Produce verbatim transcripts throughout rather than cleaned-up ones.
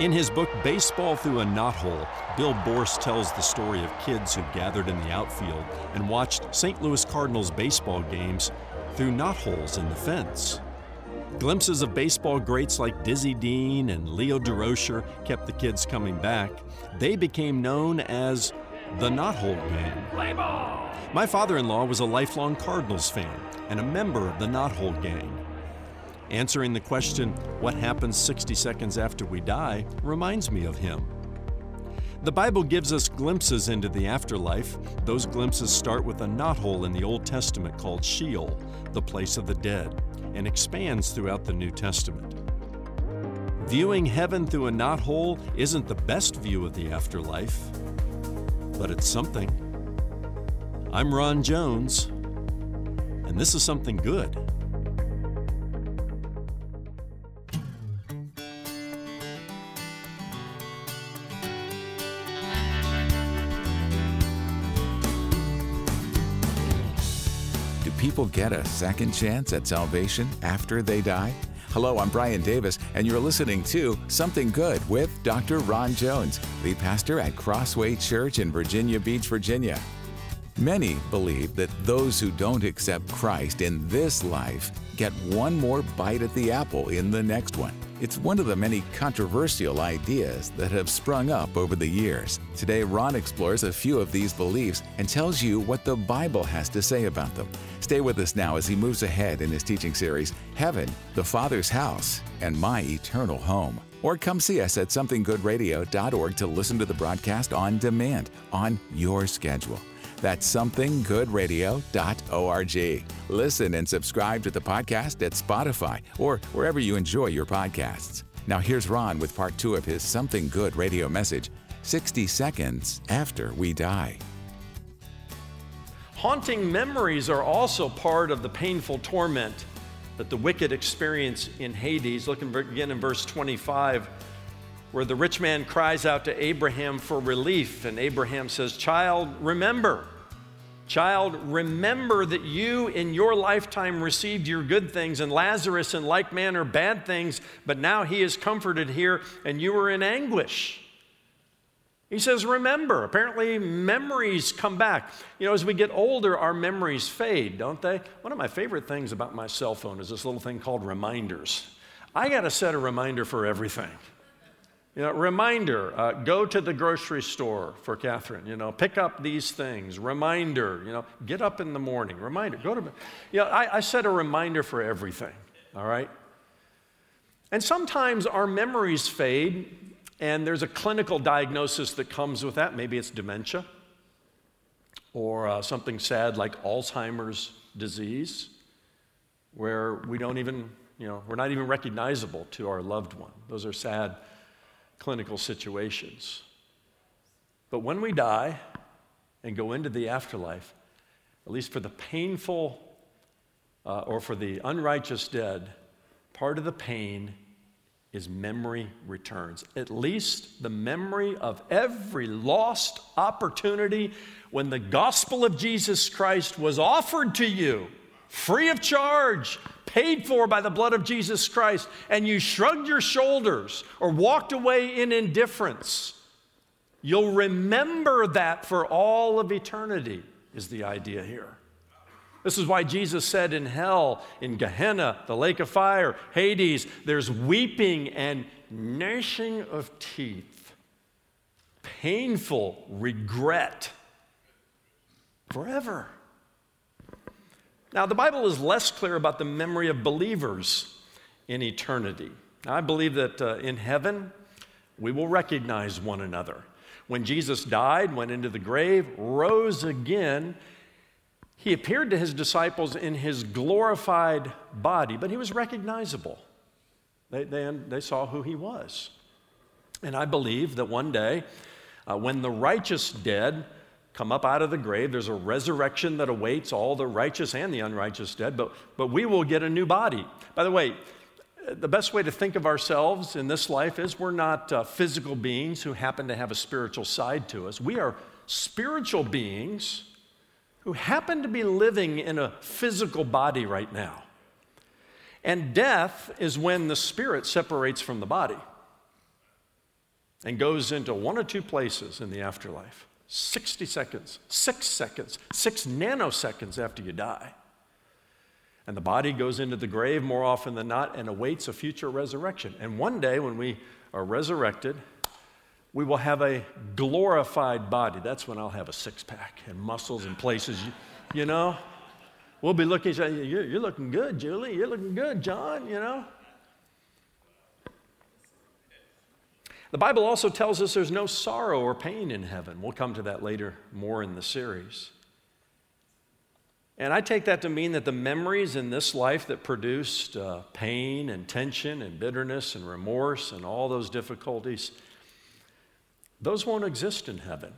In his book, Baseball Through a Knothole, Bill Borst tells the story of kids who gathered in the outfield and watched Saint Louis Cardinals baseball games through knotholes in the fence. Glimpses of baseball greats like Dizzy Dean and Leo Durocher kept the kids coming back. They became known as the Knothole Gang. Play ball! My father-in-law was a lifelong Cardinals fan and a member of the Knothole Gang. Answering the question, what happens sixty seconds after we die, reminds me of him. The Bible gives us glimpses into the afterlife. Those glimpses start with a knothole in the Old Testament called Sheol, the place of the dead, and expands throughout the New Testament. Viewing heaven through a knothole isn't the best view of the afterlife, but it's something. I'm Ron Jones, and this is Something Good. People get a second chance at salvation after they die? Hello, I'm Brian Davis, and you're listening to Something Good with Doctor Ron Jones, the pastor at Crossway Church in Virginia Beach, Virginia. Many believe that those who don't accept Christ in this life get one more bite at the apple in the next one. It's one of the many controversial ideas that have sprung up over the years. Today, Ron explores a few of these beliefs and tells you what the Bible has to say about them. Stay with us now as he moves ahead in his teaching series, Heaven, the Father's House, and My Eternal Home. Or come see us at something good radio dot org to listen to the broadcast on demand, on your schedule. That's something good radio dot org. Listen and subscribe to the podcast at Spotify or wherever you enjoy your podcasts. Now here's Ron with part two of his Something Good radio message, sixty seconds After We Die. Haunting memories are also part of the painful torment that the wicked experience in Hades. Look again in verse twenty-five, where the rich man cries out to Abraham for relief, and Abraham says, Child, remember. Child, remember that you in your lifetime received your good things, and Lazarus in like manner bad things, but now he is comforted here, and you are in anguish. He says, remember. Apparently, memories come back. You know, as we get older, our memories fade, don't they? One of my favorite things about my cell phone is this little thing called reminders. I got to set a reminder for everything. You know, reminder, uh, go to the grocery store for Catherine, you know, pick up these things. Reminder, you know, get up in the morning. Reminder, go to, you know, I, I set a reminder for everything, all right? And sometimes our memories fade, and there's a clinical diagnosis that comes with that. Maybe it's dementia or uh, something sad like Alzheimer's disease, where we don't even, you know, we're not even recognizable to our loved one. Those are sad clinical situations. But when we die and go into the afterlife, at least for the painful uh, or for the unrighteous dead, part of the pain is memory returns. At least the memory of every lost opportunity when the gospel of Jesus Christ was offered to you, free of charge, paid for by the blood of Jesus Christ, and you shrugged your shoulders or walked away in indifference. You'll remember that for all of eternity, is the idea here. This is why Jesus said in hell, in Gehenna, the lake of fire, Hades, there's weeping and gnashing of teeth, painful regret forever. Now, the Bible is less clear about the memory of believers in eternity. Now, I believe that uh, in heaven, we will recognize one another. When Jesus died, went into the grave, rose again, he appeared to his disciples in his glorified body, but he was recognizable. They, they, they saw who he was. And I believe that one day, uh, when the righteous dead come up out of the grave, there's a resurrection that awaits all the righteous and the unrighteous dead, but, but we will get a new body. By the way, the best way to think of ourselves in this life is we're not uh, physical beings who happen to have a spiritual side to us. We are spiritual beings who happen to be living in a physical body right now. And death is when the spirit separates from the body. and goes into one or two places in the afterlife. sixty seconds, six seconds, six nanoseconds after you die. And the body goes into the grave more often than not and awaits a future resurrection. And one day when we are resurrected, we will have a glorified body. That's when I'll have a six-pack and muscles in places, you, you know. We'll be looking at each other, you're, you're looking good, Julie. You're looking good, John, you know. The Bible also tells us there's no sorrow or pain in heaven. We'll come to that later more in the series. And I take that to mean that the memories in this life that produced uh, pain and tension and bitterness and remorse and all those difficulties, those won't exist in heaven.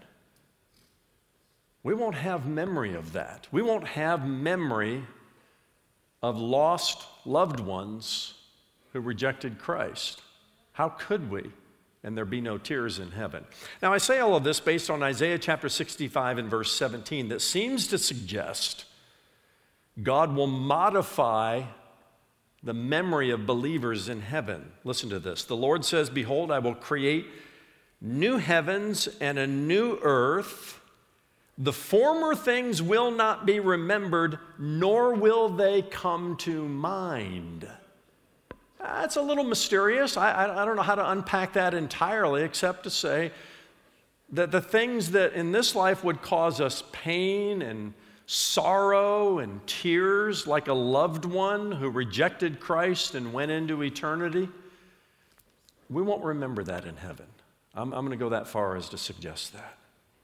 We won't have memory of that. We won't have memory of lost loved ones who rejected Christ. How could we? And there be no tears in heaven. Now, I say all of this based on Isaiah chapter sixty-five and verse seventeen that seems to suggest God will modify the memory of believers in heaven. Listen to this. The Lord says, "Behold, I will create new heavens and a new earth. The former things will not be remembered, nor will they come to mind." That's a little mysterious. I, I, I don't know how to unpack that entirely, except to say that the things that in this life would cause us pain and sorrow and tears, like a loved one who rejected Christ and went into eternity, we won't remember that in heaven. I'm, I'm going to go that far as to suggest that.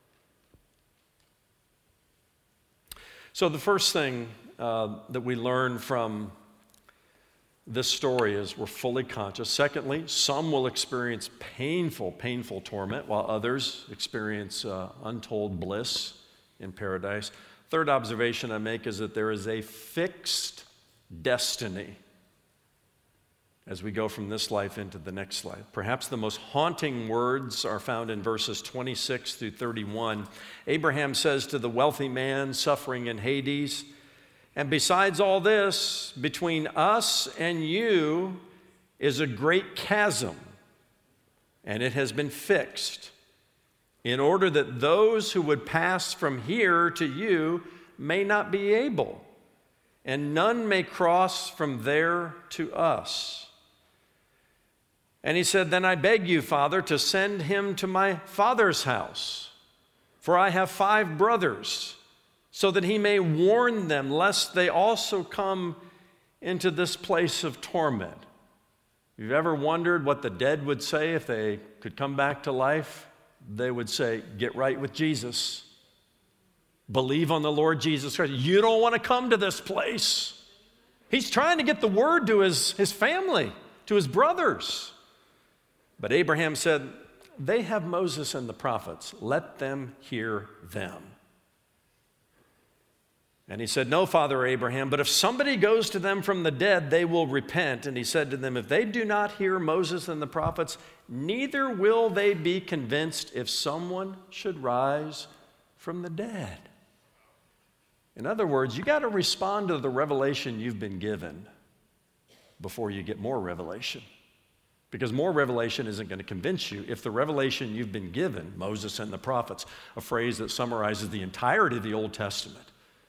So the first thing uh, that we learn from this story is we're fully conscious. Secondly, some will experience painful, painful torment, while others experience uh, untold bliss in paradise. Third observation I make is that there is a fixed destiny as we go from this life into the next life. Perhaps the most haunting words are found in verses twenty-six through thirty-one. Abraham says to the wealthy man suffering in Hades, "And besides all this, between us and you is a great chasm, and it has been fixed, in order that those who would pass from here to you may not be able, and none may cross from there to us." And he said, "Then I beg you, Father, to send him to my father's house, for I have five brothers, so that he may warn them, lest they also come into this place of torment." If you've ever wondered what the dead would say if they could come back to life, they would say, "Get right with Jesus. Believe on the Lord Jesus Christ. You don't want to come to this place." He's trying to get the word to his, his family, to his brothers. But Abraham said, "They have Moses and the prophets. Let them hear them." And he said, "No, Father Abraham, but if somebody goes to them from the dead, they will repent." And he said to them, "If they do not hear Moses and the prophets, neither will they be convinced if someone should rise from the dead." In other words, you got to respond to the revelation you've been given before you get more revelation. Because more revelation isn't going to convince you if the revelation you've been given, Moses and the prophets, a phrase that summarizes the entirety of the Old Testament,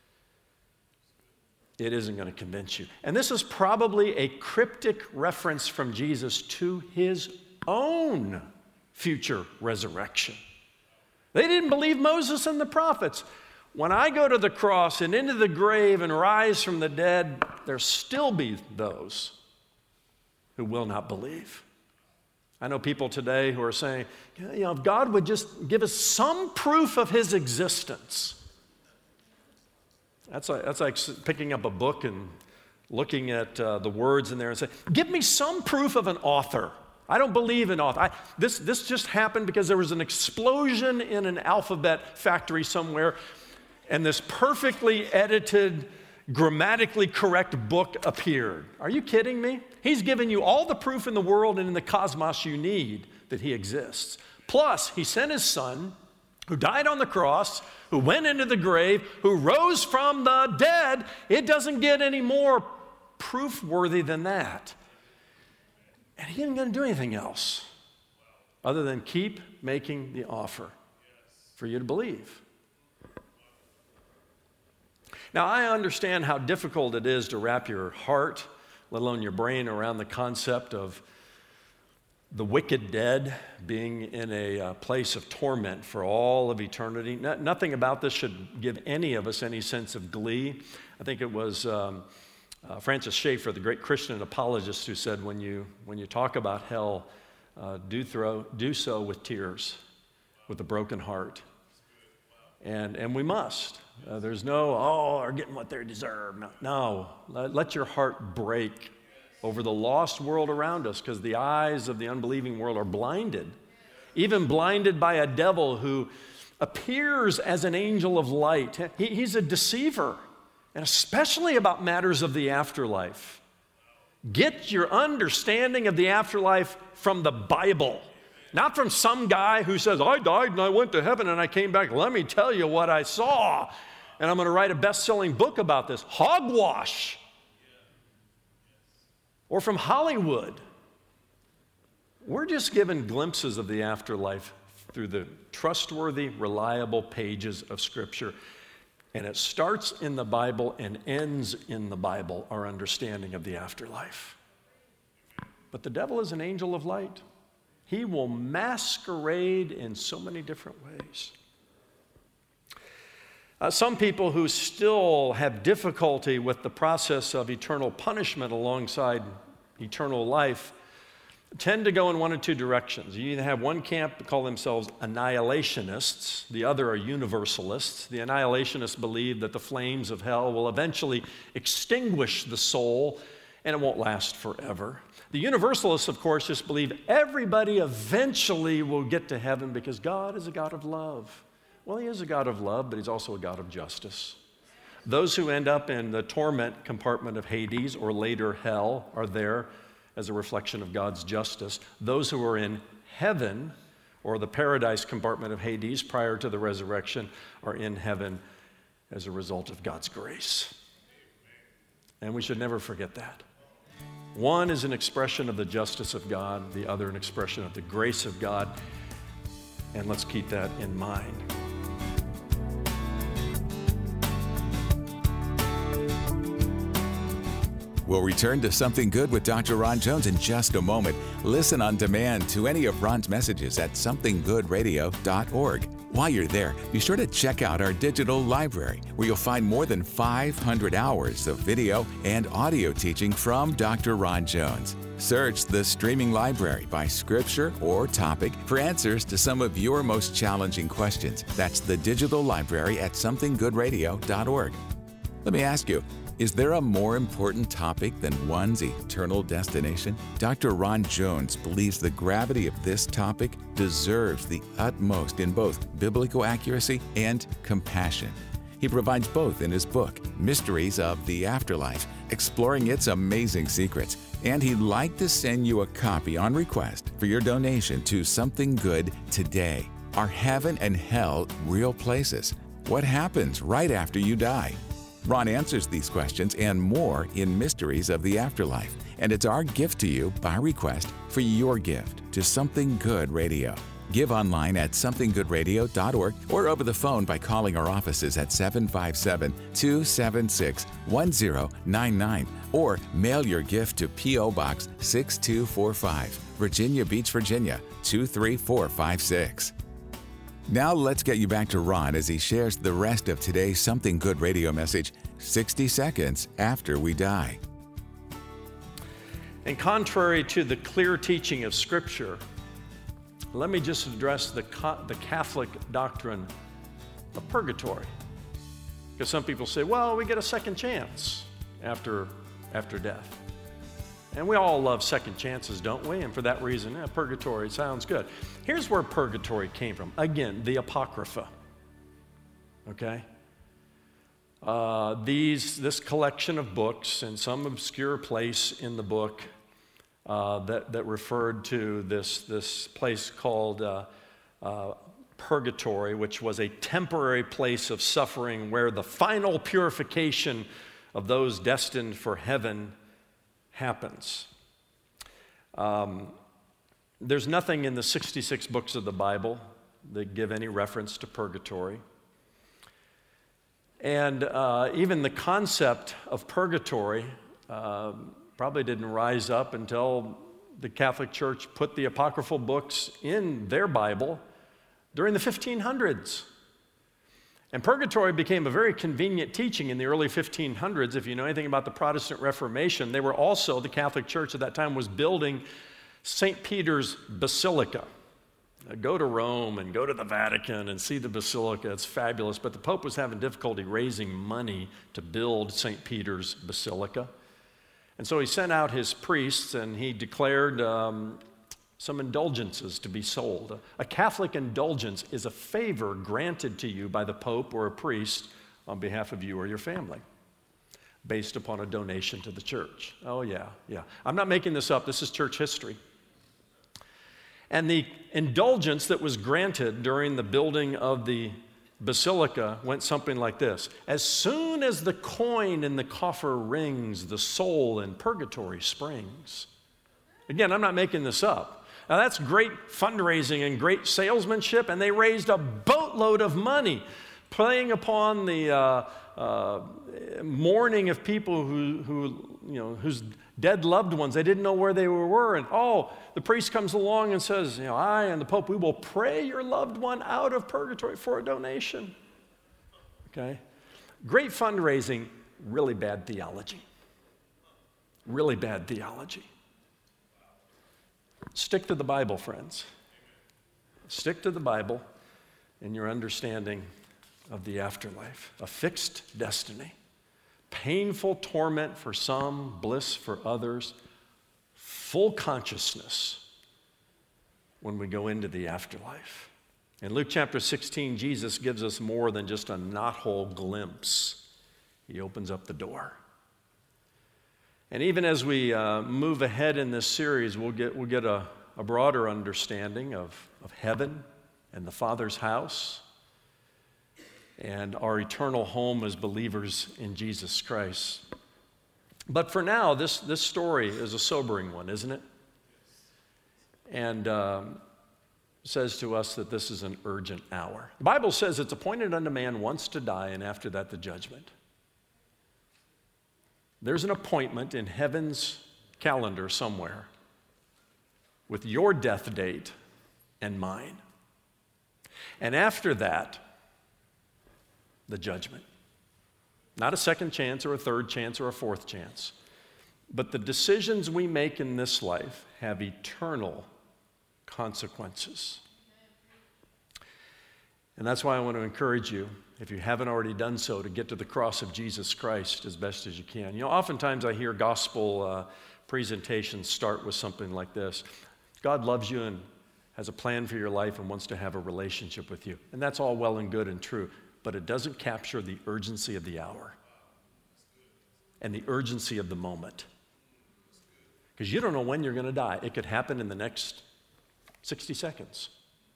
it isn't going to convince you. And this is probably a cryptic reference from Jesus to his own future resurrection. They didn't believe Moses and the prophets. When I go to the cross and into the grave and rise from the dead, there'll still be those who will not believe. I know people today who are saying, you know, if God would just give us some proof of his existence. That's like, that's like picking up a book and looking at uh, the words in there and saying, give me some proof of an author. I don't believe in author. I, this, this just happened because there was an explosion in an alphabet factory somewhere, and this perfectly edited, grammatically correct book appeared. Are you kidding me? He's given you all the proof in the world and in the cosmos you need that he exists. Plus, he sent his son, who died on the cross, who went into the grave, who rose from the dead. It doesn't get any more proof-worthy than that. And he isn't going to do anything else. other than keep making the offer for you to believe. Now, I understand how difficult it is to wrap your heart, let alone your brain, around the concept of the wicked dead being in a uh, place of torment for all of eternity. No, nothing about this should give any of us any sense of glee. I think it was um, uh, Francis Schaeffer, the great Christian apologist, who said, when you, when you talk about hell, uh, do, throw, do so with tears, with a broken heart. And, and we must. Uh, there's no, oh, they're getting what they deserve. No, no. Let, let your heart break over the lost world around us, because the eyes of the unbelieving world are blinded, even blinded by a devil who appears as an angel of light. He, he's a deceiver, and especially about matters of the afterlife. Get your understanding of the afterlife from the Bible, not from some guy who says, I died and I went to heaven and I came back. Let me tell you what I saw, and I'm going to write a best-selling book about this. Hogwash. Or from Hollywood. We're just given glimpses of the afterlife through the trustworthy, reliable pages of Scripture. And it starts in the Bible and ends in the Bible, our understanding of the afterlife. But the devil is an angel of light. He will masquerade in so many different ways. Uh, some people who still have difficulty with the process of eternal punishment alongside eternal life tend to go in one of two directions. You either have one camp that call themselves annihilationists, the other are universalists. The annihilationists believe that the flames of hell will eventually extinguish the soul and it won't last forever. The universalists, of course, just believe everybody eventually will get to heaven because God is a God of love. Well, he is a God of love, but he's also a God of justice. Those who end up in the torment compartment of Hades, or later hell, are there as a reflection of God's justice. Those who are in heaven, or the paradise compartment of Hades prior to the resurrection, are in heaven as a result of God's grace. And we should never forget that. One is an expression of the justice of God, the other an expression of the grace of God, and let's keep that in mind. We'll return to Something Good with Doctor Ron Jones in just a moment. Listen on demand to any of Ron's messages at something good radio dot org. While you're there, be sure to check out our digital library, where you'll find more than five hundred hours of video and audio teaching from Doctor Ron Jones. Search the streaming library by scripture or topic for answers to some of your most challenging questions. That's the digital library at something good radio dot org. Let me ask you, is there a more important topic than one's eternal destination? Doctor Ron Jones believes the gravity of this topic deserves the utmost in both biblical accuracy and compassion. He provides both in his book, Mysteries of the Afterlife, exploring its amazing secrets. And he'd like to send you a copy on request for your donation to Something Good today. Are heaven and hell real places? What happens right after you die? Ron answers these questions and more in Mysteries of the Afterlife, and it's our gift to you by request for your gift to Something Good Radio. Give online at something good radio dot org or over the phone by calling our offices at seven five seven, two seven six, one zero nine nine or mail your gift to P O Box six two four five, Virginia Beach, Virginia two three four five six. Now let's get you back to Ron as he shares the rest of today's Something Good Radio message, sixty seconds after we die. And contrary to the clear teaching of Scripture, let me just address the, the Catholic doctrine of purgatory. Because some people say, well, we get a second chance after, after death. And we all love second chances, don't we? And for that reason, yeah, purgatory sounds good. Here's where purgatory came from. Again, the Apocrypha. Okay? Uh, these, this collection of books in some obscure place in the book uh, that, that referred to this, this place called uh, uh, purgatory, which was a temporary place of suffering where the final purification of those destined for heaven happens. Um, There's nothing in the sixty-six books of the Bible that give any reference to purgatory. And uh, even the concept of purgatory uh, probably didn't rise up until the Catholic Church put the apocryphal books in their Bible during the fifteen hundreds. And purgatory became a very convenient teaching in the early fifteen hundreds. If you know anything about the Protestant Reformation, they were also, the Catholic Church at that time was building Saint Peter's Basilica. Now, go to Rome and go to the Vatican and see the Basilica. It's fabulous. But the Pope was having difficulty raising money to build Saint Peter's Basilica. And so he sent out his priests and he declared um, some indulgences to be sold. A Catholic indulgence is a favor granted to you by the Pope or a priest on behalf of you or your family, based upon a donation to the church. Oh, yeah, yeah. I'm not making this up. This is church history. And the indulgence that was granted during the building of the basilica went something like this. As soon as the coin in the coffer rings, the soul in purgatory springs. Again, I'm not making this up. Now, that's great fundraising and great salesmanship, and they raised a boatload of money, playing upon the uh, uh, mourning of people who, who, you know, whose dead loved ones, they didn't know where they were. And, oh, the priest comes along and says, you know, I and the Pope, we will pray your loved one out of purgatory for a donation. Okay? Great fundraising, really bad theology. Really bad theology. Stick to the Bible, friends. Stick to the Bible in your understanding of the afterlife. A fixed destiny. Painful torment for some, bliss for others. Full consciousness when we go into the afterlife. In Luke chapter sixteen, Jesus gives us more than just a knothole glimpse. He opens up the door. And even as we uh, move ahead in this series, we'll get, we'll get a, a broader understanding of, of heaven and the Father's house and our eternal home as believers in Jesus Christ. But for now, this, this story is a sobering one, isn't it? And um, says to us that this is an urgent hour. The Bible says it's appointed unto man once to die, and after that the judgment. There's an appointment in heaven's calendar somewhere with your death date and mine. And after that, the judgment. Not a second chance or a third chance or a fourth chance. But the decisions we make in this life have eternal consequences. And that's why I want to encourage you, if you haven't already done so, to get to the cross of Jesus Christ as best as you can. You know, oftentimes I hear gospel uh, presentations start with something like this. God loves you and has a plan for your life and wants to have a relationship with you. And that's all well and good and true, but it doesn't capture the urgency of the hour and the urgency of the moment. Because you don't know when you're going to die. It could happen in the next sixty seconds.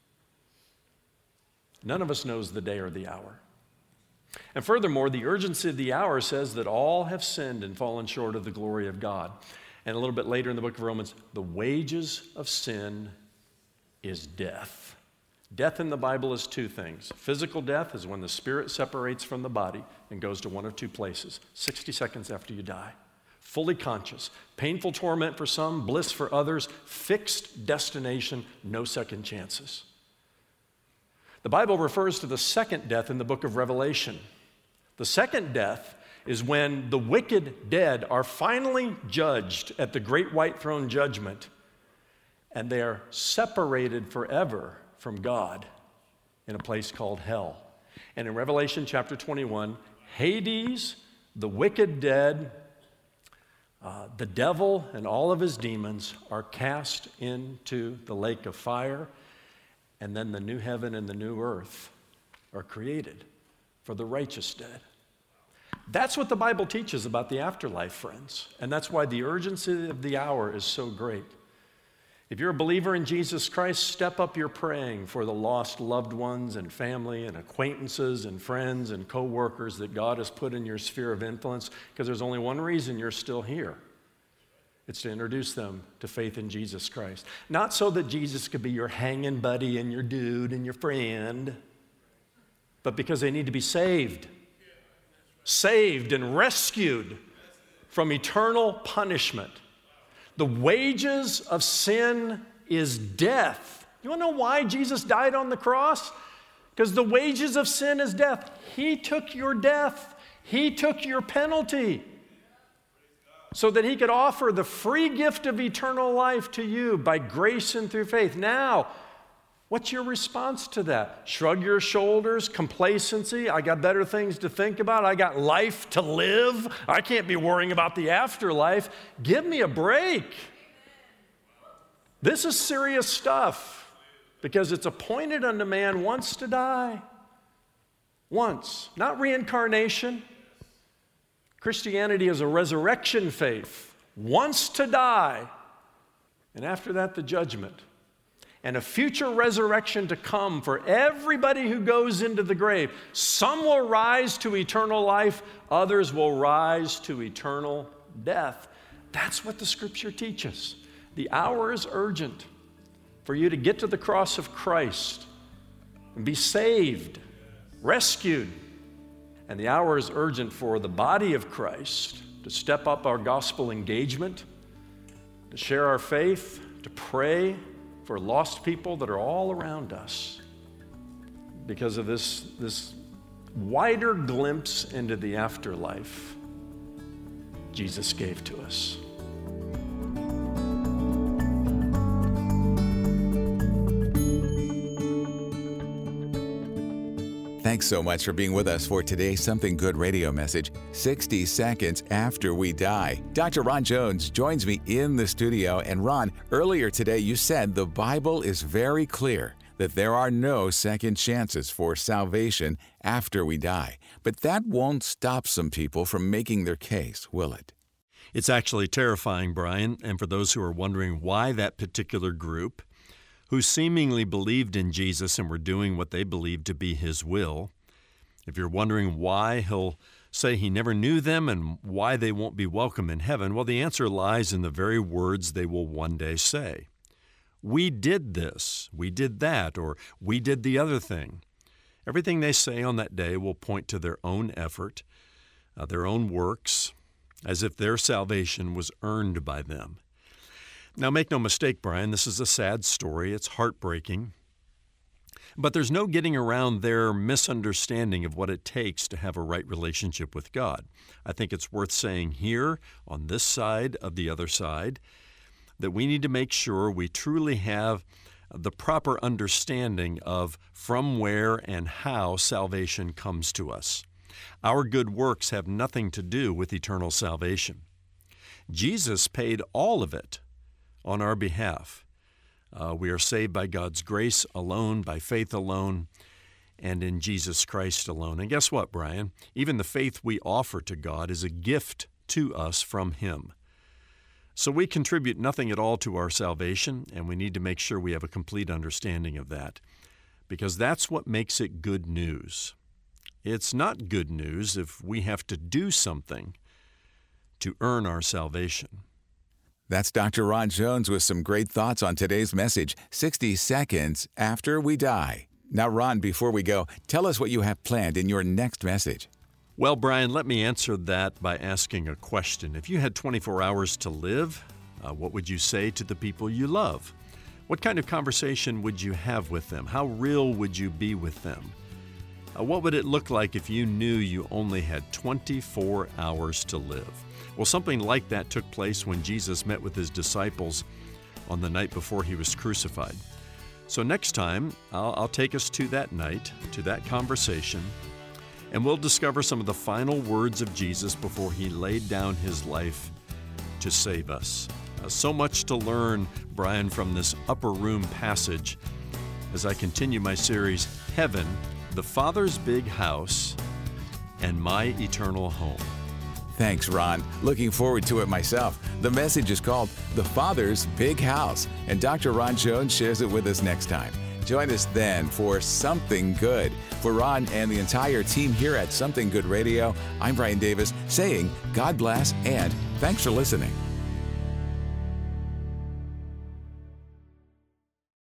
None of us knows the day or the hour. And furthermore, the urgency of the hour says that all have sinned and fallen short of the glory of God. And a little bit later in the book of Romans, the wages of sin is death. Death in the Bible is two things. Physical death is when the spirit separates from the body and goes to one of two places, sixty seconds after you die. Fully conscious, painful torment for some, bliss for others, fixed destination, no second chances. The Bible refers to the second death in the book of Revelation. The second death is when the wicked dead are finally judged at the great white throne judgment, and they are separated forever from God in a place called hell. And in Revelation chapter twenty-one, Hades, the wicked dead, uh, the devil and all of his demons are cast into the lake of fire. And then the new heaven and the new earth are created for the righteous dead. That's what the Bible teaches about the afterlife, friends. And that's why the urgency of the hour is so great. If you're a believer in Jesus Christ, step up your praying for the lost loved ones and family and acquaintances and friends and co-workers that God has put in your sphere of influence, because there's only one reason you're still here. It's to introduce them to faith in Jesus Christ. Not so that Jesus could be your hanging buddy and your dude and your friend, but because they need to be saved. Saved and rescued from eternal punishment. The wages of sin is death. You want to know why Jesus died on the cross? Because the wages of sin is death. He took your death. He took your penalty so that he could offer the free gift of eternal life to you by grace and through faith. Now, what's your response to that? Shrug your shoulders, complacency. I got better things to think about. I got life to live. I can't be worrying about the afterlife. Give me a break. This is serious stuff because it's appointed unto man once to die. Once, not reincarnation. Christianity is a resurrection faith, once to die, and after that, the judgment. And a future resurrection to come for everybody who goes into the grave. Some will rise to eternal life, others will rise to eternal death. That's what the Scripture teaches. The hour is urgent for you to get to the cross of Christ and be saved, rescued. And the hour is urgent for the body of Christ to step up our gospel engagement, to share our faith, to pray for lost people that are all around us because of this, this wider glimpse into the afterlife Jesus gave to us. Thanks so much for being with us for today's Something Good radio message, sixty seconds After We Die. Doctor Ron Jones joins me in the studio. And Ron, earlier today you said the Bible is very clear that there are no second chances for salvation after we die. But that won't stop some people from making their case, will it? It's actually terrifying, Brian, and for those who are wondering why that particular group, who seemingly believed in Jesus and were doing what they believed to be his will. If you're wondering why he'll say he never knew them and why they won't be welcome in heaven, well, the answer lies in the very words they will one day say. We did this, we did that, or we did the other thing. Everything they say on that day will point to their own effort, uh, their own works, as if their salvation was earned by them. Now, make no mistake, Brian, this is a sad story. It's heartbreaking. But there's no getting around their misunderstanding of what it takes to have a right relationship with God. I think it's worth saying here, on this side of the other side, that we need to make sure we truly have the proper understanding of from where and how salvation comes to us. Our good works have nothing to do with eternal salvation. Jesus paid all of it on our behalf. Uh, we are saved by God's grace alone, by faith alone, and in Jesus Christ alone. And guess what, Brian? Even the faith we offer to God is a gift to us from Him. So we contribute nothing at all to our salvation, and we need to make sure we have a complete understanding of that, because that's what makes it good news. It's not good news if we have to do something to earn our salvation. That's Doctor Ron Jones with some great thoughts on today's message, sixty seconds After We Die. Now, Ron, before we go, tell us what you have planned in your next message. Well, Brian, let me answer that by asking a question. If you had twenty-four hours to live, uh, what would you say to the people you love? What kind of conversation would you have with them? How real would you be with them? Uh, what would it look like if you knew you only had twenty-four hours to live? Well, something like that took place when Jesus met with his disciples on the night before he was crucified. So next time, I'll, I'll take us to that night, to that conversation, and we'll discover some of the final words of Jesus before he laid down his life to save us. Uh, so much to learn, Brian, from this upper room passage as I continue my series, Heaven, the Father's Big House, and My Eternal Home. Thanks, Ron. Looking forward to it myself. The message is called The Father's Big House, and Doctor Ron Jones shares it with us next time. Join us then for Something Good. For Ron and the entire team here at Something Good Radio, I'm Brian Davis saying God bless and thanks for listening.